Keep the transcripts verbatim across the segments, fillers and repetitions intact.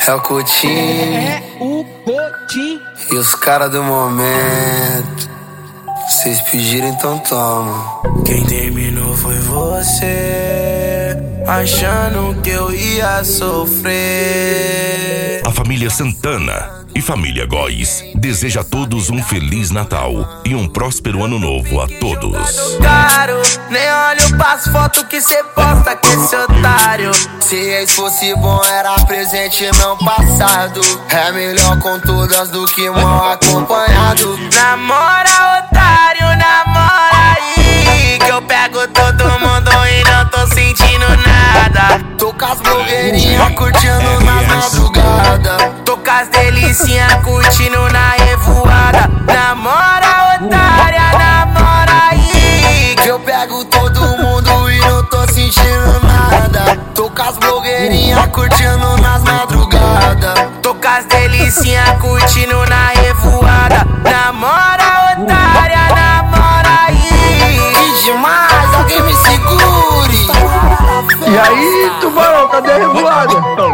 É o Coutinho, É o Coutinho. E os caras do momento. Vocês pediram, então toma. Quem terminou foi você, achando que eu ia sofrer. A família Santana e família Góes deseja a todos um Feliz Natal e um próspero Ano Novo a todos. Caro, nem olho pras fotos que cê posta com esse otário. Se ex fosse bom, era presente não passado. É melhor com todas do que mal acompanhado. Namora, otário, namora aí, que eu pego todo mundo e não tô sentindo nada. Tô com as blogueirinhas curtindo na madrugada. Tô com as delicinhas curtindo na revoada. Namora, otária, namora aí, que eu pego todo mundo e não tô sentindo nada. Tô com as blogueirinhas curtindo nas madrugadas. Tô com as delicinhas curtindo na revoada. Namora, otária, namora aí. Que demais, alguém me segure. E aí, tubarão, cadê a revoada?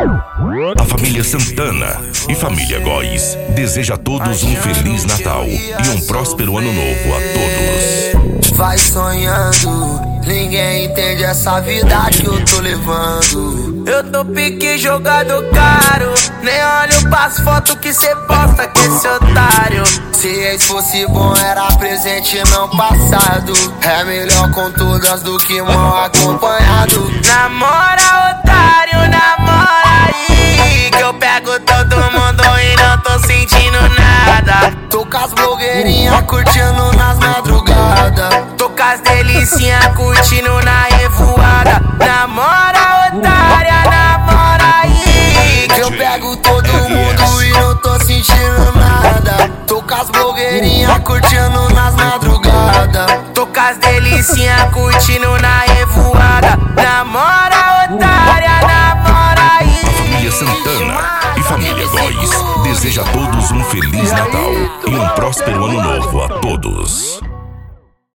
A família Santana e família Góes deseja a todos um Feliz Natal e um próspero Ano Novo a todos. Vai sonhando, ninguém entende essa vida que eu tô levando. Eu tô pique jogado caro, nem olho pras fotos que cê posta com esse otário. Se ex fosse bom, era presente não passado. É melhor com todas do que mal acompanhado. Namora, otário, namora aí, que eu pego todo mundo e não tô sentindo nada. Tô com as blogueirinhas curtindo nas madrugadas. Tô com as delicinhas curtindo na revoada. Namora, otária, namora aí, que eu pego todo mundo e não tô sentindo nada. Tô com as blogueirinhas curtindo nas madrugadas. Tô com as delicinhas curtindo na revoada. Namora, otária, namora aí. A família Santana e família Góes deseja a todos um Feliz Natal e um próspero Ano Novo a todos.